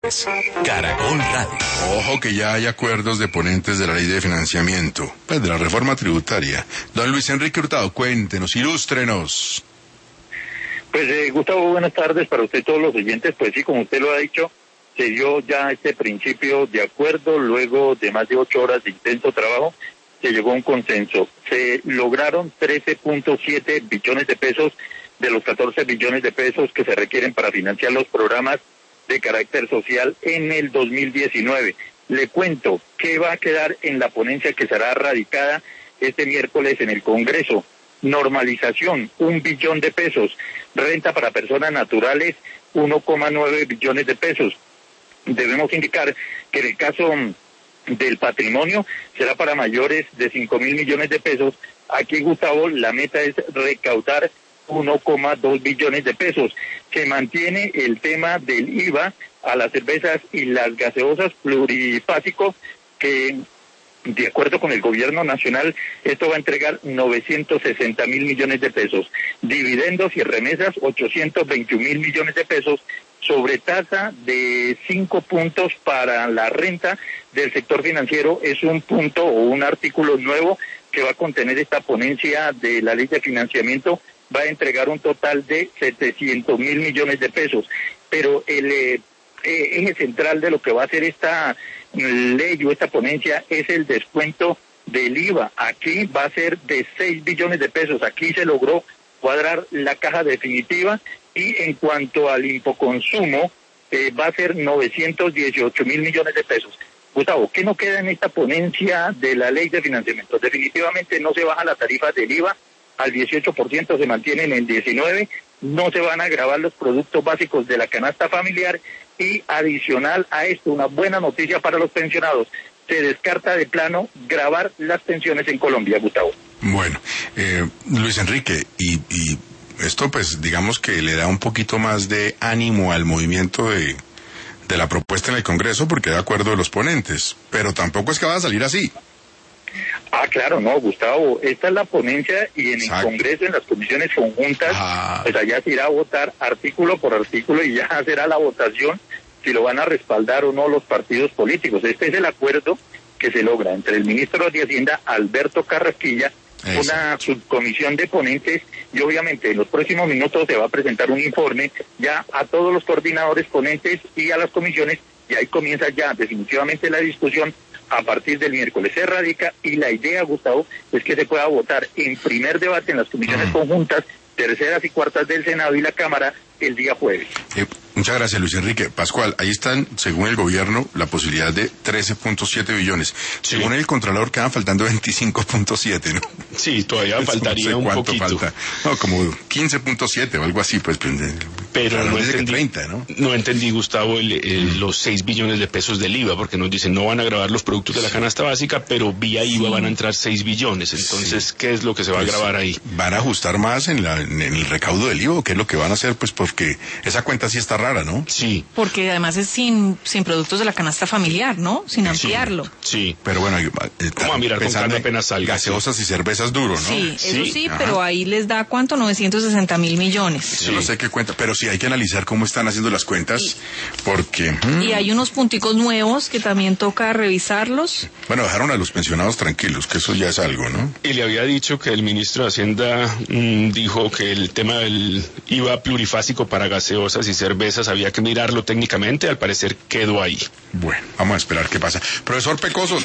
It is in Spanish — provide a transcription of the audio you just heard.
Caracol Radio. Ojo que ya hay acuerdos de ponentes de la ley de financiamiento, pues de la reforma tributaria. Don Luis Enrique Hurtado, cuéntenos, ilústrenos. Pues Gustavo, buenas tardes para usted y todos los oyentes. Pues sí, como usted lo ha dicho, se dio ya este principio de acuerdo, luego de más de 8 horas de intenso trabajo, se llegó a un consenso. Se lograron 13.7 billones de pesos de los 14 billones de pesos que se requieren para financiar los programas de carácter social en el 2019. Le cuento qué va a quedar en la ponencia que será radicada este miércoles en el Congreso. Normalización, 1 billón de pesos. Renta para personas naturales, 1,9 billones de pesos. Debemos indicar que en el caso del patrimonio será para mayores de 5.000 millones de pesos. Aquí, Gustavo, la meta es recaudar 1,2 billones de pesos. Se mantiene el tema del IVA a las cervezas y las gaseosas plurifásico, que de acuerdo con el gobierno nacional, esto va a entregar 960.000 millones de pesos. Dividendos y remesas, 821.000 millones de pesos, sobre tasa de 5 puntos para la renta del sector financiero. Es un punto o un artículo nuevo que va a contener esta ponencia de la ley de financiamiento. Va a entregar un total de 700.000 millones de pesos. Pero el eje central de lo que va a hacer esta ley o esta ponencia es el descuento del IVA. Aquí va a ser de 6 billones de pesos. Aquí se logró cuadrar la caja definitiva, y en cuanto al impoconsumo, va a ser 918.000 millones de pesos. Gustavo, ¿qué no queda en esta ponencia de la ley de financiamiento? Definitivamente no se baja la tarifa del IVA al 18%, se mantiene en el 19%, no se van a gravar los productos básicos de la canasta familiar, y adicional a esto, una buena noticia para los pensionados, se descarta de plano gravar las pensiones en Colombia, Gustavo. Bueno, Luis Enrique, y esto pues digamos que le da un poquito más de ánimo al movimiento de la propuesta en el Congreso, porque de acuerdo de los ponentes, pero tampoco es que va a salir así. Ah, claro, no, Gustavo, esta es la ponencia, y en el Congreso, en las comisiones conjuntas, pues allá se irá a votar artículo por artículo, y ya será la votación si lo van a respaldar o no los partidos políticos. Este es el acuerdo que se logra entre el ministro de Hacienda, Alberto Carrasquilla, una subcomisión de ponentes, y obviamente en los próximos minutos se va a presentar un informe ya a todos los coordinadores ponentes y a las comisiones, y ahí comienza ya definitivamente la discusión. A partir del miércoles se radica, y la idea, Gustavo, es que se pueda votar en primer debate en las comisiones conjuntas, terceras y cuartas del Senado y la Cámara el día jueves. Muchas gracias, Luis Enrique. Pascual, ahí están, según el gobierno, la posibilidad de 13.7 billones. Sí. Según el Contralor, quedan faltando 25.7, ¿no? Sí, todavía faltaría no sé un cuánto poquito. Falta. No, como 15.7 o algo así, pues. Pero no entendí, 30, ¿no? No entendí, Gustavo, los 6 billones de pesos del IVA, porque nos dicen no van a grabar los productos de la canasta básica, pero vía IVA van a entrar 6 billones. Entonces, ¿qué es lo que se va a grabar ahí? ¿Van a ajustar más en el recaudo del IVA? ¿Qué es lo que van a hacer? Pues porque esa cuenta sí está rara, ¿no? Sí. Porque además es sin productos de la canasta familiar, ¿no? Sin ampliarlo. Sí. Pero bueno, vamos a mirar con calma apenas salga. Gaseosas y cervezas duro, ¿no? Sí, eso sí, pero ahí les da, ¿cuánto? 960.000 millones. Sí. Yo no sé qué cuenta, pero sí hay que analizar cómo están haciendo las cuentas, porque... Y hay unos punticos nuevos que también toca revisarlos. Bueno, dejaron a los pensionados tranquilos, que eso ya es algo, ¿no? Y le había dicho que el ministro de Hacienda dijo que el tema del IVA plurifásico para gaseosas y cervezas había que mirarlo técnicamente, al parecer quedó ahí. Bueno, vamos a esperar qué pasa. Profesor Pecoso.